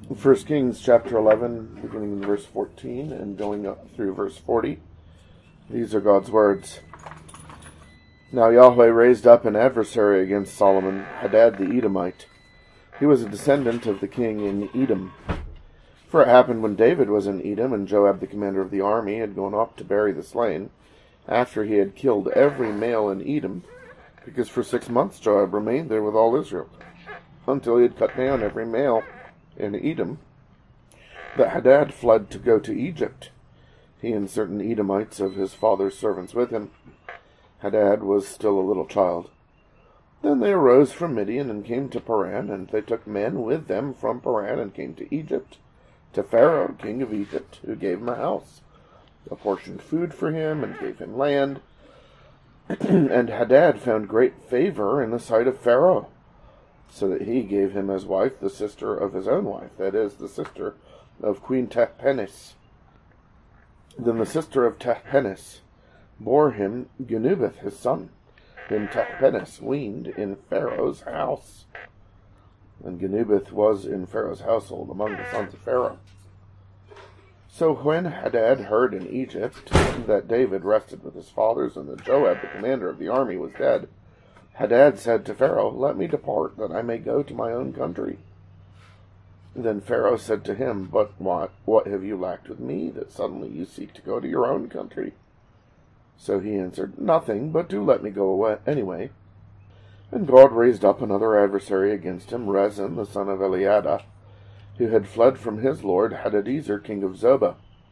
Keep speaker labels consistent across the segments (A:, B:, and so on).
A: 1 Kings chapter 11, beginning in verse 14 and going up through verse 40. These are God's words. Now Yahweh raised up an adversary against Solomon, Hadad the Edomite. He was a descendant of the king in Edom. For it happened when David was in Edom, and Joab the commander of the army had gone up to bury the slain, after he had killed every male in Edom, because for 6 months Joab remained there with all Israel, until he had cut down every male in Edom, that Hadad fled to go to Egypt, he and certain Edomites of his father's servants with him. Hadad was still a little child. Then they arose from Midian and came to Paran, and they took men with them from Paran and came to Egypt, to Pharaoh, king of Egypt, who gave him a house, apportioned food for him, and gave him land. And Hadad found great favor in the sight of Pharaoh, so that he gave him as wife the sister of his own wife, that is, the sister of Queen Tahpenes. Then the sister of Tahpenes bore him Genubath his son, whom Tahpenes weaned in Pharaoh's house. And Genubath was in Pharaoh's household among the sons of Pharaoh. So when Hadad heard in Egypt that David rested with his fathers, and that Joab the commander of the army was dead, Hadad said to Pharaoh, "Let me depart, that I may go to my own country." Then Pharaoh said to him, "But what have you lacked with me, that suddenly you seek to go to your own country?" So he answered, "Nothing, but do let me go away anyway." And God raised up another adversary against him, Rezin the son of Eliada, who had fled from his lord Hadadezer king of Zobah.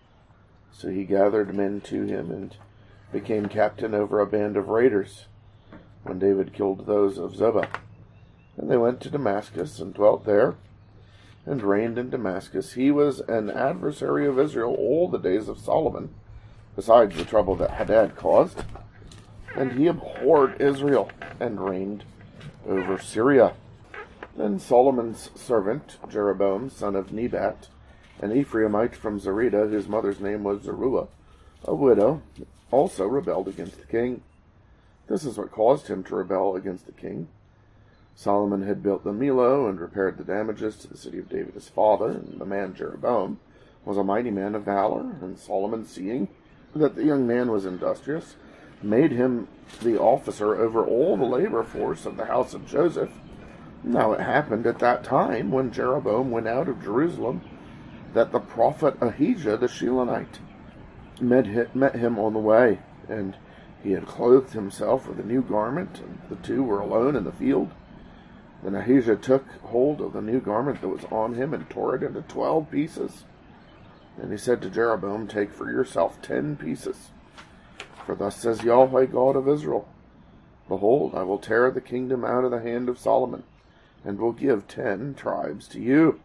A: So he gathered men to him, and became captain over a band of raiders, when David killed those of Zobah. And they went to Damascus, and dwelt there, and reigned in Damascus. He was an adversary of Israel all the days of Solomon, besides the trouble that Hadad caused. And he abhorred Israel, and reigned over Syria. Then Solomon's servant, Jeroboam, son of Nebat, an Ephraimite from Zerida, whose mother's name was Zeruiah, a widow, also rebelled against the king. This is what caused him to rebel against the king. Solomon had built the Millo, and repaired the damages to the city of David his father, and the man Jeroboam was a mighty man of valor, and Solomon, seeing that the young man was industrious, made him the officer over all the labor force of the house of Joseph. Now it happened at that time, when Jeroboam went out of Jerusalem, that the prophet Ahijah the Shilonite met him on the way, and he had clothed himself with a new garment, and the two were alone in the field. Then Ahijah took hold of the new garment that was on him, and tore it into 12 pieces. And he said to Jeroboam, "Take for yourself 10 pieces. For thus says Yahweh God of Israel, Behold, I will tear the kingdom out of the hand of Solomon, and will give 10 tribes to you.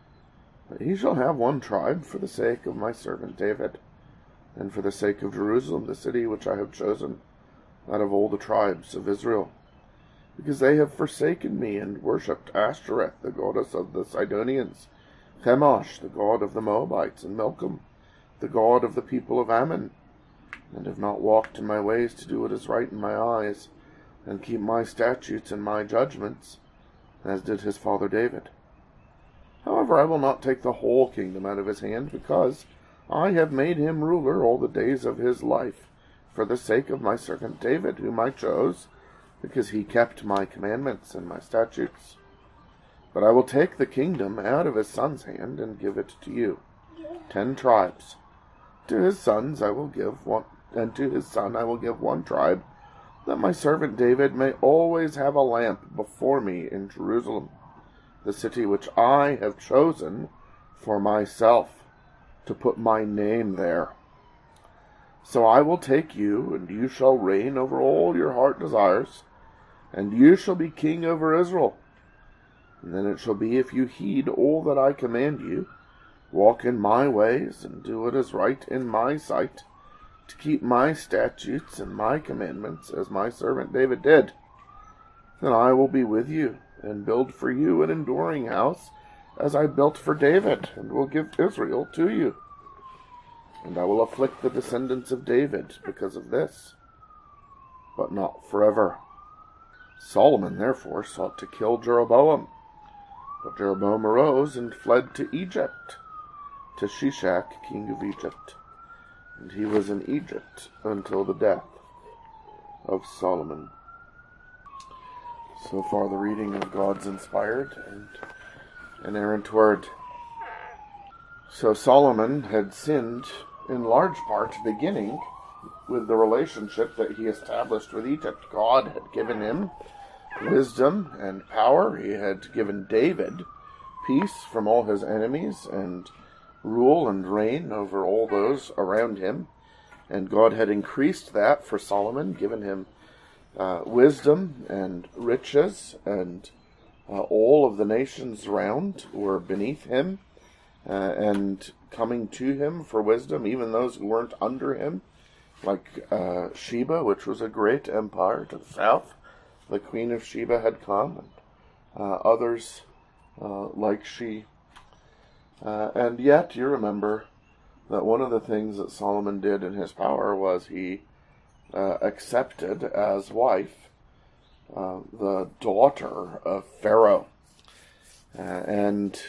A: But he shall have 1 tribe for the sake of my servant David, and for the sake of Jerusalem, the city which I have chosen, out of all the tribes of Israel, because they have forsaken me, and worshipped Ashtoreth, the goddess of the Sidonians, Chemosh, the god of the Moabites, and Milcom, the god of the people of Ammon, and have not walked in my ways to do what is right in my eyes, and keep my statutes and my judgments, as did his father David. However, I will not take the whole kingdom out of his hand, because I have made him ruler all the days of his life, for the sake of my servant David, whom I chose, because he kept my commandments and my statutes. But I will take the kingdom out of his son's hand, and give it to you, 10 tribes. To his sons I will give 1, and to his son I will give 1 tribe, that my servant David may always have a lamp before me in Jerusalem, the city which I have chosen for myself, to put my name there. So I will take you, and you shall reign over all your heart desires, and you shall be king over Israel. And then it shall be, if you heed all that I command you, walk in my ways, and do what is right in my sight, to keep my statutes and my commandments, as my servant David did, then I will be with you, and build for you an enduring house, as I built for David, and will give Israel to you. And I will afflict the descendants of David because of this, but not forever. Solomon therefore sought to kill Jeroboam, But Jeroboam arose and fled to Egypt, to Shishak, king of Egypt. And he was in Egypt until the death of Solomon. So far the reading of God's inspired and inerrant word. So Solomon had sinned in large part beginning with the relationship that he established with Egypt. God had given him wisdom and power. He had given David peace from all his enemies and rule and reign over all those around him. And God had increased that for Solomon, given him wisdom and riches, and all of the nations round were beneath him and coming to him for wisdom, even those who weren't under him, like Sheba, which was a great empire to the south. The queen of Sheba had come, and others like she. And yet, you remember that one of the things that Solomon did in his power was he accepted as wife the daughter of Pharaoh, and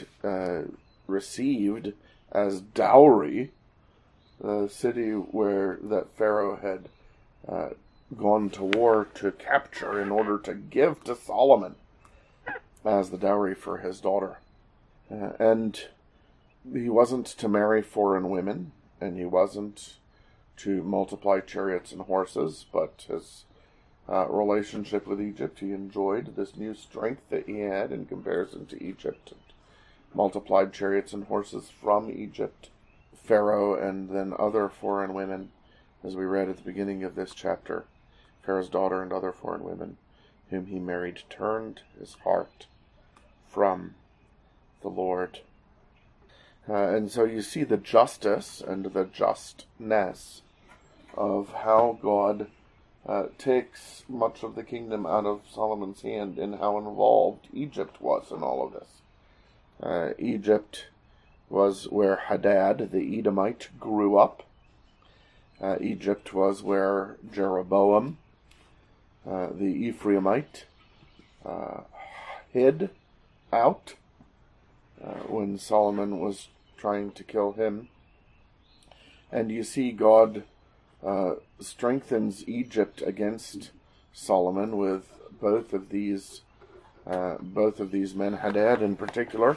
A: received as dowry the city where that Pharaoh had gone to war to capture in order to give to Solomon as the dowry for his daughter. And he wasn't to marry foreign women, and he wasn't to multiply chariots and horses, but his relationship with Egypt, he enjoyed this new strength that he had in comparison to Egypt, and multiplied chariots and horses from Egypt. Pharaoh and then other foreign women, as we read at the beginning of this chapter, Pharaoh's daughter and other foreign women whom he married turned his heart from the Lord. And so you see the justice and the justness of how God takes much of the kingdom out of Solomon's hand, and how involved Egypt was in all of this. Egypt was where Hadad the Edomite grew up. Egypt was where Jeroboam the Ephraimite hid out when Solomon was trying to kill him. And you see God strengthens Egypt against Solomon with both of these men, Hadad in particular.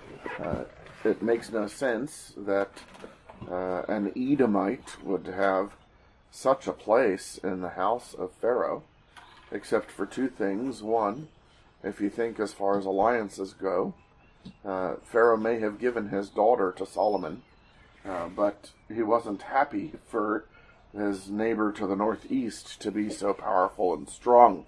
A: It makes no sense that an Edomite would have such a place in the house of Pharaoh, except for two things. One, if you think as far as alliances go, Pharaoh may have given his daughter to Solomon, but he wasn't happy for his neighbor to the northeast to be so powerful and strong.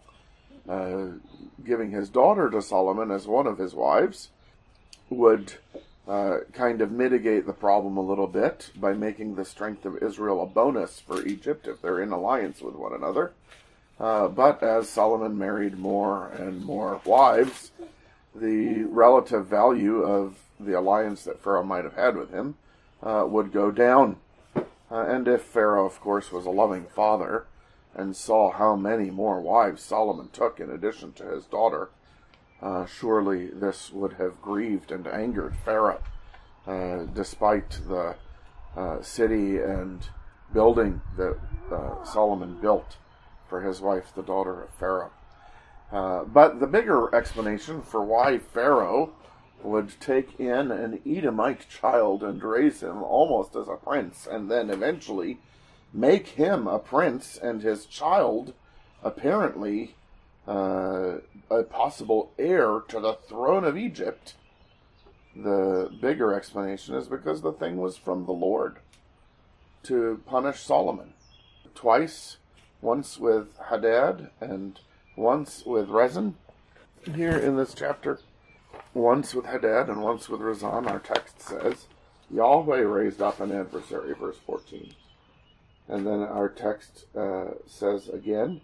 A: Giving his daughter to Solomon as one of his wives would kind of mitigate the problem a little bit by making the strength of Israel a bonus for Egypt if they're in alliance with one another. But as Solomon married more and more wives, the relative value of the alliance that Pharaoh might have had with him would go down. And if Pharaoh, of course, was a loving father and saw how many more wives Solomon took in addition to his daughter, surely this would have grieved and angered Pharaoh, despite the city and building that Solomon built for his wife, the daughter of Pharaoh. But the bigger explanation for why Pharaoh would take in an Edomite child and raise him almost as a prince, and then eventually make him a prince and his child apparently a possible heir to the throne of Egypt, the bigger explanation is because the thing was from the Lord to punish Solomon. Twice, once with Hadad and once with Rezin here in this chapter. Once with Hadad and once with Rezin, our text says, Yahweh raised up an adversary, verse 14. And then our text says again,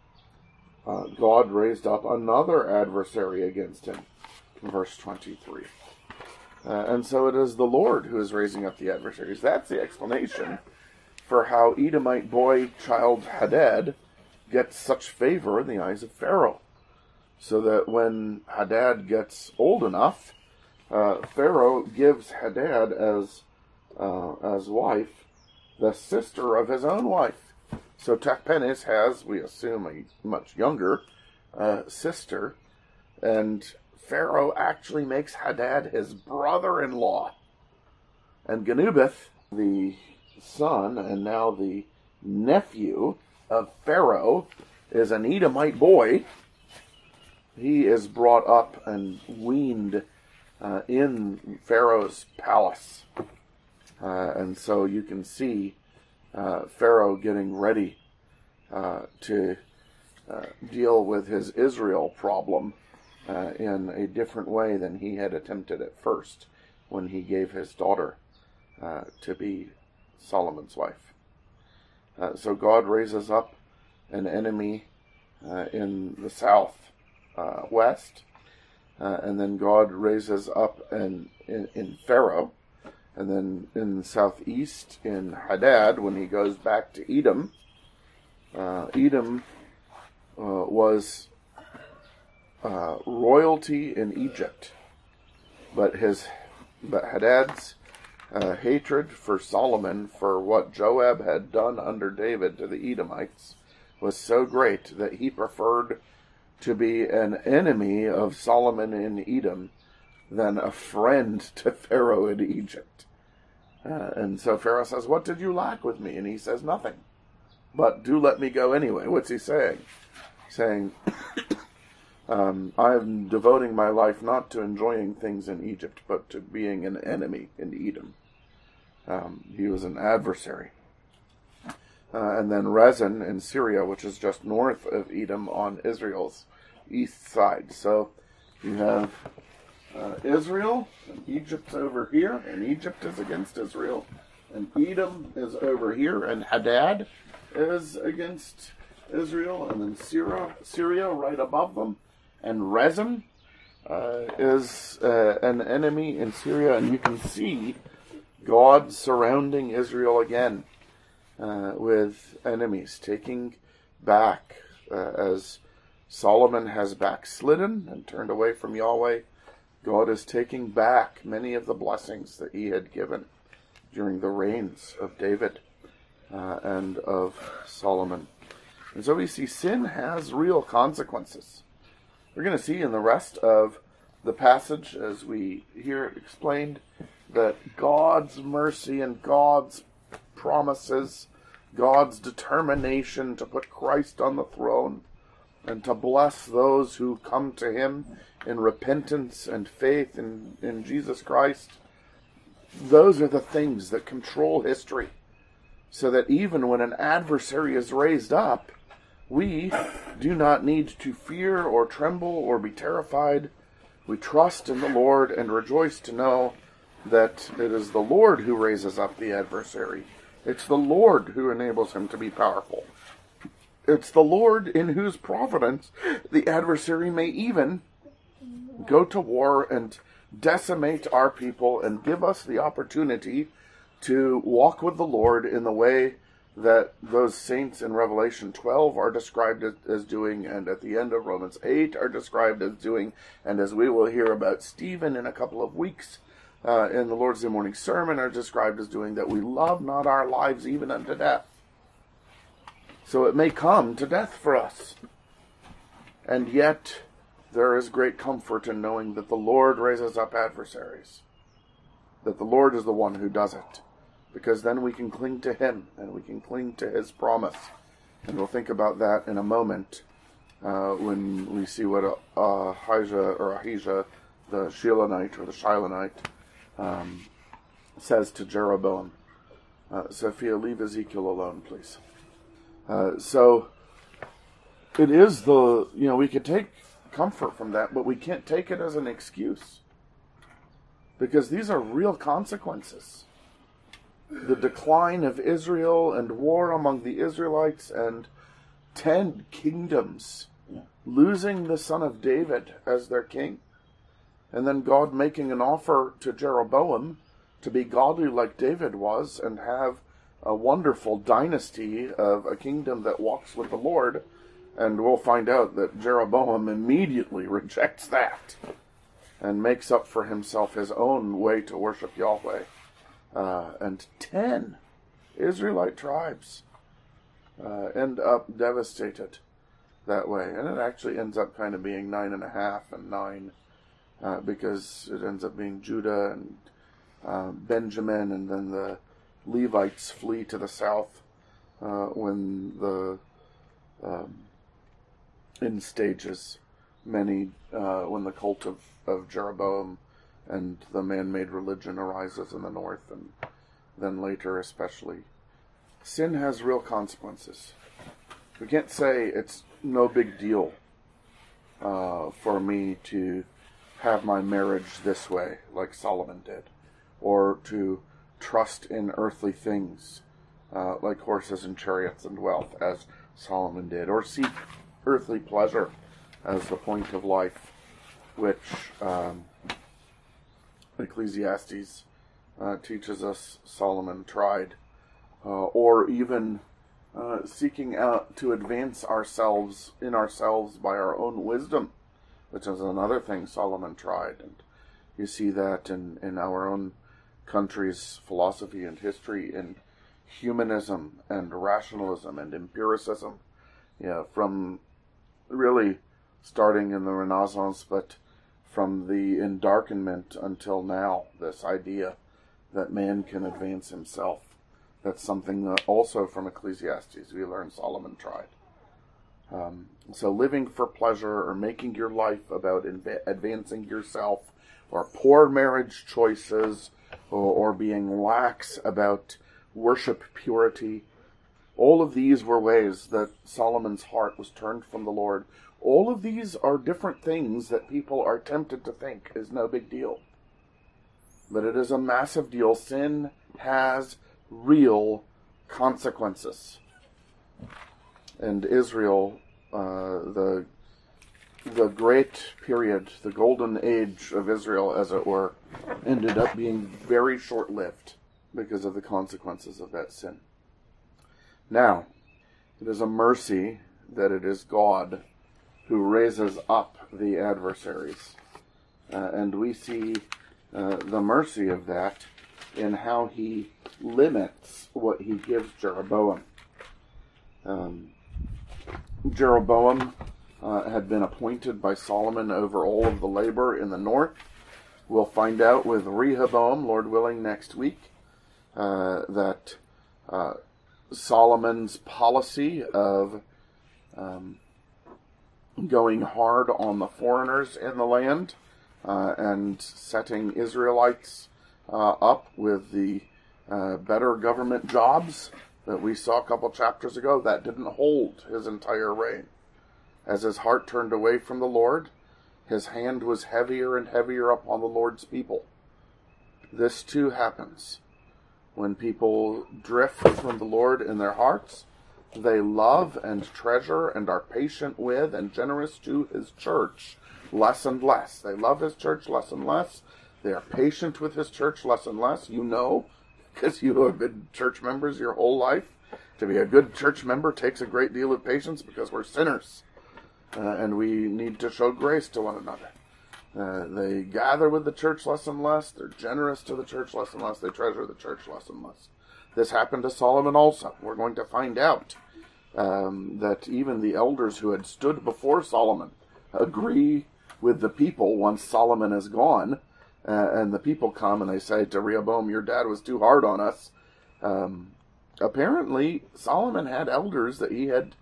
A: God raised up another adversary against him, verse 23. And so it is the Lord who is raising up the adversaries. That's the explanation for how Edomite boy child Hadad gets such favor in the eyes of Pharaoh. so that when Hadad gets old enough, Pharaoh gives Hadad as wife the sister of his own wife. So Tachpenes has, we assume, a much younger sister, and Pharaoh actually makes Hadad his brother-in-law. And Genubath, the son and now the nephew of Pharaoh, is an Edomite boy. He is brought up and weaned in Pharaoh's palace. And so you can see Pharaoh getting ready to deal with his Israel problem in a different way than he had attempted at first when he gave his daughter to be Solomon's wife. So God raises up an enemy in the south west, and then God raises up in Pharaoh, and then in the southeast in Hadad when he goes back to Edom. Edom was royalty in Egypt, but Hadad's hatred for Solomon for what Joab had done under David to the Edomites was so great that he preferred to be an enemy of Solomon in Edom than a friend to Pharaoh in Egypt. And so Pharaoh says, "What did you lack with me?" And he says, "Nothing. But do let me go anyway." What's he saying? Saying, I am devoting my life not to enjoying things in Egypt, but to being an enemy in Edom. He was an adversary. And then Rezin in Syria, which is just north of Edom on Israel's east side. So you have Israel, and Egypt's over here, and Egypt is against Israel. And Edom is over here, and Hadad is against Israel, and then Syria right above them. And Rezin is an enemy in Syria, and you can see God surrounding Israel again with enemies, taking back as Solomon has backslidden and turned away from Yahweh. God is taking back many of the blessings that he had given during the reigns of David and of Solomon. And so we see sin has real consequences. We're going to see in the rest of the passage, as we hear it explained, that God's mercy and God's promises, God's determination to put Christ on the throne and to bless those who come to him in repentance and faith in Jesus Christ, those are the things that control history. So that even when an adversary is raised up, we do not need to fear or tremble or be terrified. We trust in the Lord and rejoice to know that it is the Lord who raises up the adversary. It's the Lord who enables him to be powerful. It's the Lord in whose providence the adversary may even go to war and decimate our people and give us the opportunity to walk with the Lord in the way that those saints in Revelation 12 are described as doing, and at the end of Romans 8 are described as doing, and as we will hear about Stephen in a couple of weeks in the Lord's Day morning sermon are described as doing, that we love not our lives even unto death. So it may come to death for us. And yet there is great comfort in knowing that the Lord raises up adversaries. That the Lord is the one who does it. Because then we can cling to him and we can cling to his promise. And we'll think about that in a moment when we see what Ahijah, the Shilonite or the Shilonite, says to Jeroboam. Sophia, leave Ezekiel alone, please. So it is we could take comfort from that, but we can't take it as an excuse. Because these are real consequences. The decline of Israel and war among the Israelites and 10 kingdoms losing the son of David as their king. And then God making an offer to Jeroboam to be godly like David was and have a wonderful dynasty of a kingdom that walks with the Lord. And we'll find out that Jeroboam immediately rejects that and makes up for himself his own way to worship Yahweh. And 10 Israelite tribes end up devastated that way. And it actually ends up kind of being 9.5 and 9, because it ends up being Judah and Benjamin, and then the Levites flee to the south when the in stages many when the cult of Jeroboam and the man-made religion arises in the north, and then later especially. Sin has real consequences. We can't say it's no big deal for me to have my marriage this way, like Solomon did, or to trust in earthly things, like horses and chariots and wealth, as Solomon did, or seek earthly pleasure as the point of life, which Ecclesiastes teaches us Solomon tried, or even seeking out to advance ourselves by our own wisdom, which is another thing Solomon tried. And you see that in our own country's philosophy and history, in humanism and rationalism and empiricism, from really starting in the Renaissance, but from the Endarkenment until now, this idea that man can advance himself. That's something that also from Ecclesiastes we learn Solomon tried. So living for pleasure, or making your life about advancing yourself, or poor marriage choices, or being lax about worship purity, all of these were ways that Solomon's heart was turned from the Lord. All of these are different things that people are tempted to think is no big deal. But it is a massive deal. Sin has real consequences. And Israel, the great period, the golden age of Israel, as it were, ended up being very short-lived because of the consequences of that sin. Now, it is a mercy that it is God who raises up the adversaries. And we see the mercy of that in how he limits what he gives Jeroboam. Jeroboam had been appointed by Solomon over all of the labor in the north. We'll find out with Rehoboam, Lord willing, next week, that Solomon's policy of going hard on the foreigners in the land and setting Israelites up with the better government jobs that we saw a couple chapters ago, that didn't hold his entire reign. As his heart turned away from the Lord, his hand was heavier and heavier upon the Lord's people. This too happens. When people drift from the Lord in their hearts, they love and treasure and are patient with and generous to his church less and less. They love his church less and less. They are patient with his church less and less. You know, because you have been church members your whole life. To be a good church member takes a great deal of patience, because we're sinners. And we need to show grace to one another. They gather with the church less and less. They're generous to the church less and less. They treasure the church less and less. This happened to Solomon also. We're going to find out that even the elders who had stood before Solomon agree with the people once Solomon is gone. And the people come and they say to Rehoboam, your dad was too hard on us. Apparently, Solomon had elders that he had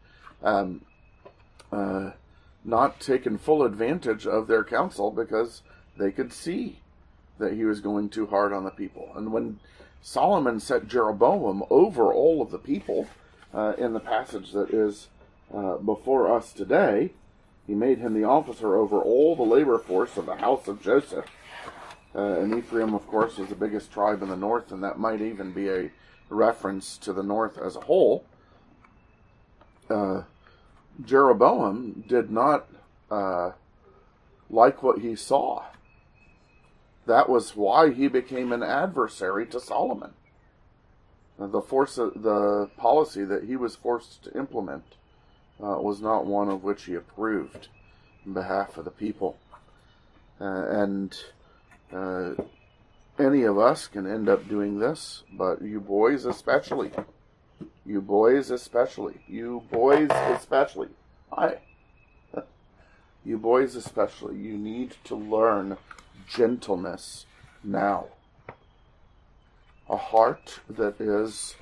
A: not taken full advantage of their counsel, because they could see that he was going too hard on the people. And when Solomon set Jeroboam over all of the people, in the passage that is before us today, he made him the officer over all the labor force of the house of Joseph. And Ephraim, of course, was the biggest tribe in the north, and that might even be a reference to the north as a whole. Jeroboam did not like what he saw. That was why he became an adversary to Solomon. The policy that he was forced to implement was not one of which he approved on behalf of the people. And any of us can end up doing this, but you boys especially. You boys especially. You boys especially. You boys especially. You need to learn gentleness now. A heart that is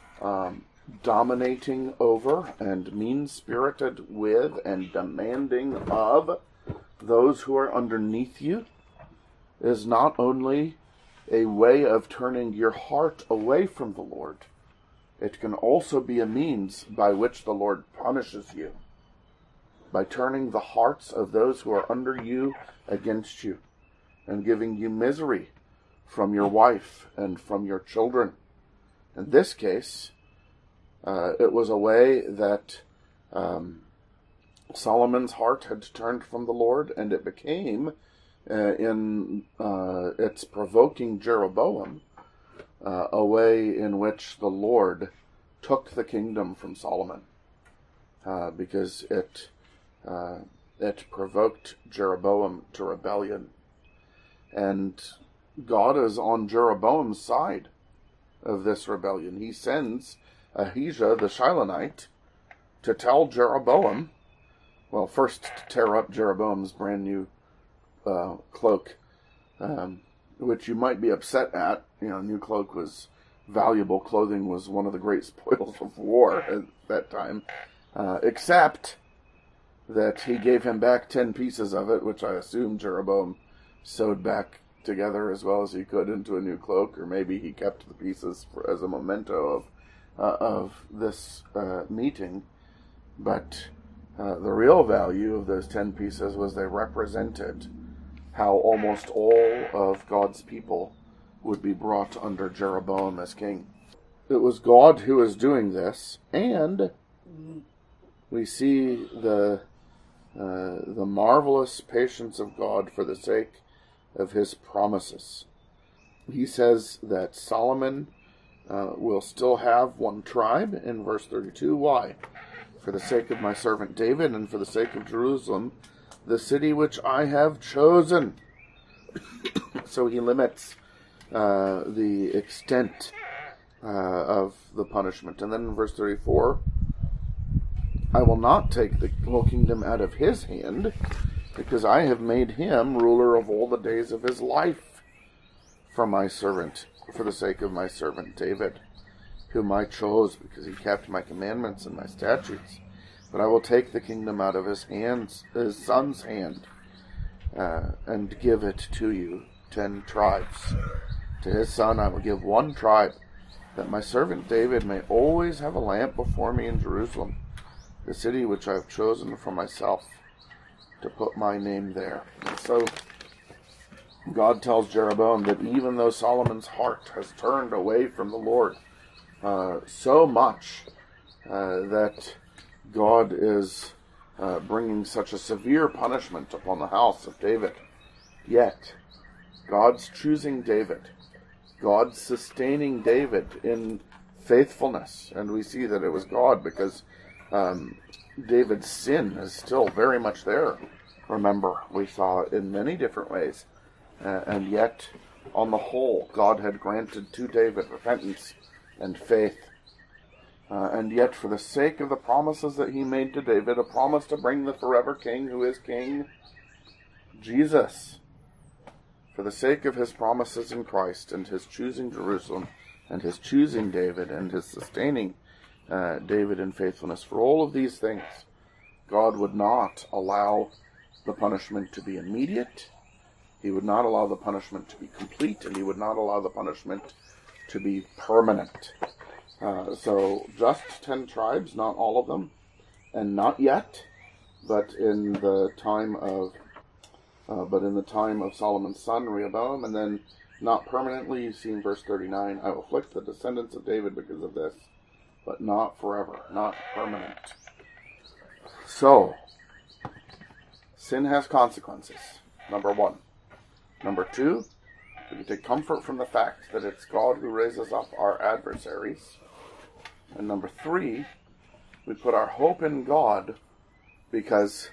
A: dominating over and mean-spirited with and demanding of those who are underneath you is not only a way of turning your heart away from the Lord, it can also be a means by which the Lord punishes you, by turning the hearts of those who are under you against you and giving you misery from your wife and from your children. In this case, it was a way that Solomon's heart had turned from the Lord, and it became, in its provoking Jeroboam, a way in which the Lord took the kingdom from Solomon, because it provoked Jeroboam to rebellion. And God is on Jeroboam's side of this rebellion. He sends Ahijah the Shilonite to tell Jeroboam, well, first to tear up Jeroboam's brand new cloak, which you might be upset at. New cloak was valuable. Clothing was one of the great spoils of war at that time, except that he gave him back 10 pieces of it, which I assume Jeroboam sewed back together as well as he could into a new cloak, or maybe he kept the pieces as a memento of this meeting. But the real value of those 10 pieces was they represented how almost all of God's people would be brought under Jeroboam as king. It was God who was doing this, and we see the marvelous patience of God for the sake of his promises. He says that Solomon will still have one tribe in verse 32. Why? For the sake of my servant David and for the sake of Jerusalem, the city which I have chosen. So he limits the extent of the punishment. And then in verse 34, I will not take the whole kingdom out of his hand, because I have made him ruler of all the days of his life for the sake of my servant David, whom I chose, because he kept my commandments and my statutes. But I will take the kingdom out of his son's hand, and give it to you, 10 tribes. To his son I will give 1 tribe, that my servant David may always have a lamp before me in Jerusalem, the city which I have chosen for myself, to put my name there. And so God tells Jeroboam that even though Solomon's heart has turned away from the Lord so much that God is bringing such a severe punishment upon the house of David, yet God's choosing David, God's sustaining David in faithfulness. And we see that it was God, because David's sin is still very much there. Remember, we saw it in many different ways. And yet, on the whole, God had granted to David repentance and faith. And yet, for the sake of the promises that he made to David, a promise to bring the forever king, who is King Jesus, for the sake of his promises in Christ, and his choosing Jerusalem, and his choosing David, and his sustaining David in faithfulness, for all of these things, God would not allow the punishment to be immediate. He would not allow the punishment to be complete, and he would not allow the punishment to be permanent. So just 10 tribes, not all of them, and not yet, but in the time of Solomon's son Rehoboam, and then not permanently. You see in verse 39, I will afflict the descendants of David because of this, but not forever, not permanent. So, sin has consequences, number 1. Number 2, we can take comfort from the fact that it's God who raises up our adversaries. And number 3, We put our hope in God because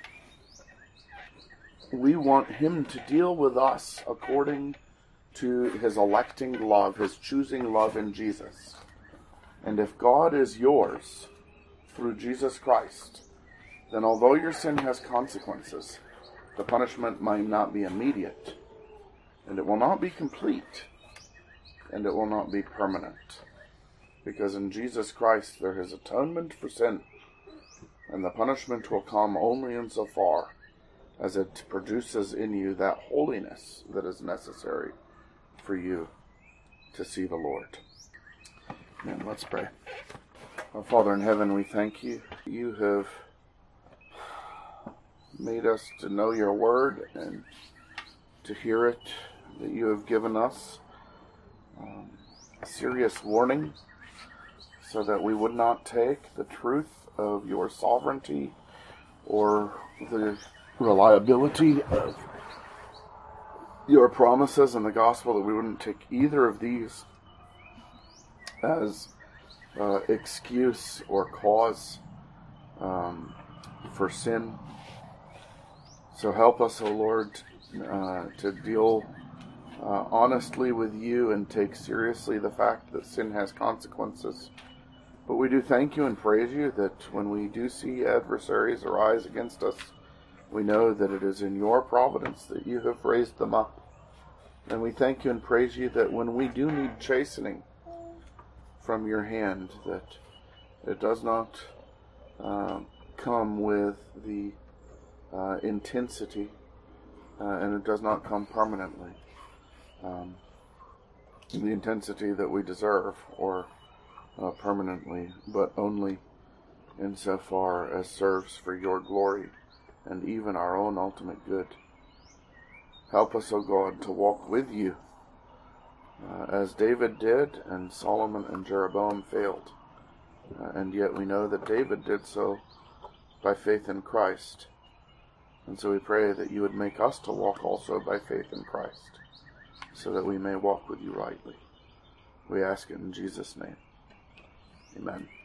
A: we want Him to deal with us according to His electing love, His choosing love in Jesus. And if God is yours through Jesus Christ, then although your sin has consequences, the punishment might not be immediate, and it will not be complete, and it will not be permanent. Because in Jesus Christ there is atonement for sin, and the punishment will come only insofar as it produces in you that holiness that is necessary for you to see the Lord. And let's pray. Our Father in heaven, we thank you. You have made us to know your word and to hear it, that you have given us a serious warning so that we would not take the truth of your sovereignty or the reliability of your promises in the gospel, that we wouldn't take either of these as excuse or cause for sin. So help us, O Lord, to deal honestly with you and take seriously the fact that sin has consequences. But we do thank you and praise you that when we do see adversaries arise against us, we know that it is in your providence that you have raised them up. And we thank you and praise you that when we do need chastening from your hand, that it does not come with the intensity and it does not come permanently, the intensity that we deserve, or permanently, but only insofar as serves for your glory and even our own ultimate good. Help us, O God, to walk with you as David did and Solomon and Jeroboam failed. And yet we know that David did so by faith in Christ. And so we pray that you would make us to walk also by faith in Christ, so that we may walk with you rightly. We ask it in Jesus' name. Amen.